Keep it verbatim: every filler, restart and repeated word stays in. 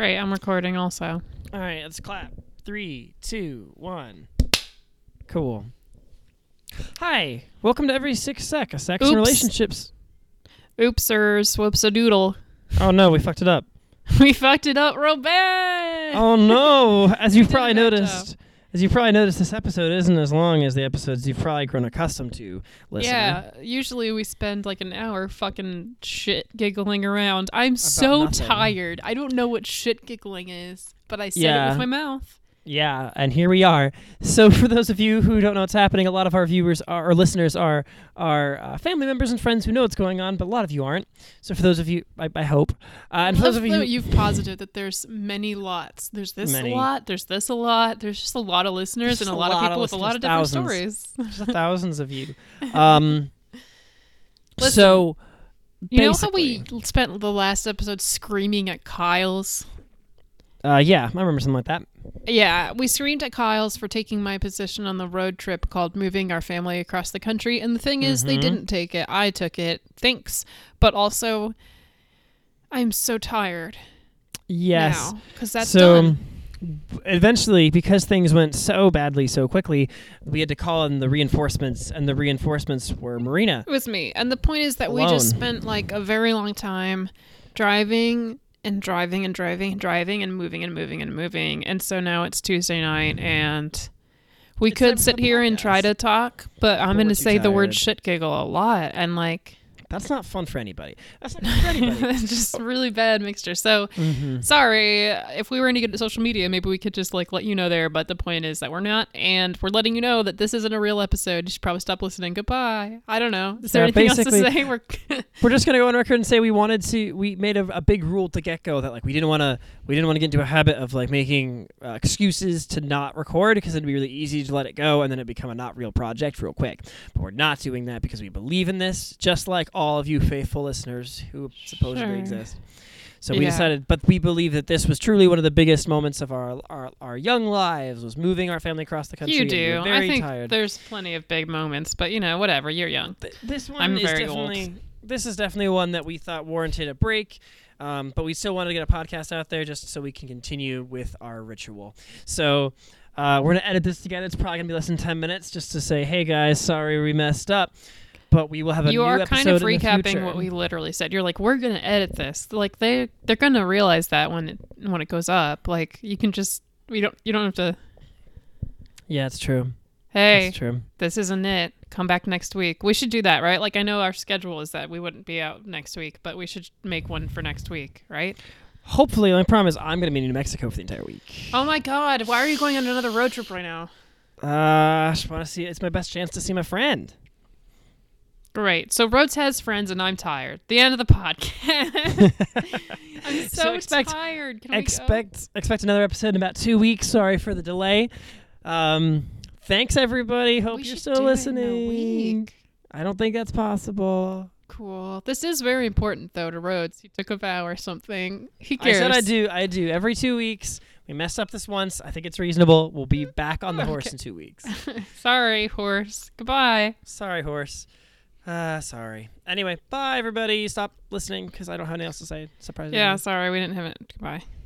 Great, I'm recording also. All right, let's clap. Three, two, one. Cool. Hi, welcome to Every Six Sec, a sex and Oops. relationships. Oopsers, whoops a doodle. Oh no, we fucked it up. We fucked it up real bad. Oh no, as you've Did a probably bad noticed, as you've probably noticed, this episode isn't as long as the episodes you've probably grown accustomed to, listener. Yeah, usually we spend like an hour fucking shit giggling around. I'm so nothing. tired. I don't know what shit giggling is, but I said Yeah. it with my mouth. Yeah, and here we are. So for those of you who don't know what's happening, a lot of our viewers are, or listeners are are uh, family members and friends who know what's going on, but a lot of you aren't. So for those of you, I, I hope. Uh, and for those of you, who, You've posited that there's many lots. There's this Many. a lot. There's this a lot. There's just a lot of listeners Just and a a lot, lot of of people with a lot of different listeners, stories. there's thousands of you. Um, Listen, so You know how we basically- spent the last episode screaming at Kyle's? Uh, yeah, I remember something like that. Yeah, we screamed at Kyle's for taking my position on the road trip called moving our family across the country. And the thing is, they Mhm. didn't take it. I took it. Thanks. But also, I'm so tired Yes. now because that's so done. eventually, because things went so badly so quickly, we had to call in the reinforcements, and the reinforcements were Marina. It was me. And the point is that we just Alone. spent like a very long time driving and driving and driving and driving and moving and moving and moving. And so now it's Tuesday night and we It's time could for sit the here and podcast. try to talk, but I'm But going we're to too say the word tired. shit giggle a lot. And like, That's not fun for anybody. That's not good for anybody. it's just a really bad mixture. So hmm sorry, if we were any good at social media, maybe we could just like let you know there. But the point is that we're not, and we're letting you know that this isn't a real episode. You should probably stop listening. Goodbye. I don't know. Is there Yeah, anything else to basically- say? We're We're just gonna go on record and say we wanted to. We made a, a big rule to get go that like we didn't want to. We didn't want to get into a habit of like making uh, excuses to not record because it'd be really easy to let it go and then it become a not real project real quick. But we're not doing that because we believe in this, just like all of you faithful listeners who supposedly Sure. exist. So we Yeah. decided, but we believe that this was truly one of the biggest moments of our our, our young lives was moving our family across the country. you and we do. were very I think tired. there's plenty of big moments, but you know, whatever. You're young. Th- this one I'm is very old. definitely this is definitely one that we thought warranted a break, um, but we still wanted to get a podcast out there just so we can continue with our ritual. So uh, we're gonna edit this together. It's probably gonna be less than ten minutes just to say, hey guys, sorry we messed up, but we will have a You new are episode kind of in the recapping future. what we literally said. You're like, we're gonna edit this. Like they they're gonna realize that when it when it goes up. Like you can just we don't you don't have to. Yeah, it's true. Hey, It's true. this isn't it. Come back next week. We should do that, right? Like I know our schedule is that we wouldn't be out next week, but we should make one for next week, right? Hopefully, my promise I'm gonna be in New Mexico for the entire week. Oh my God! Why are you going on another road trip right now? Uh, I just want to see. It's my best chance to see my friend. Great. So Rhodes has friends, and I'm tired. The end of the podcast. I'm so, So expect- tired. Can we go? expect expect another episode in about two weeks. Sorry for the delay. Um, thanks everybody. Hope We you're should still do it in a listening. week. I don't think that's possible. Cool. This is very important, though, to Rhodes. He took a vow or something. He I cares. said I do. I do every two weeks. We messed up this once. I think it's reasonable. We'll be back on the horse Okay. in two weeks. Sorry, horse. Goodbye. Sorry, horse. Uh, sorry. Anyway, bye everybody. Stop listening because I don't have anything else to say. Surprisingly. Yeah, sorry. We didn't have it. Goodbye.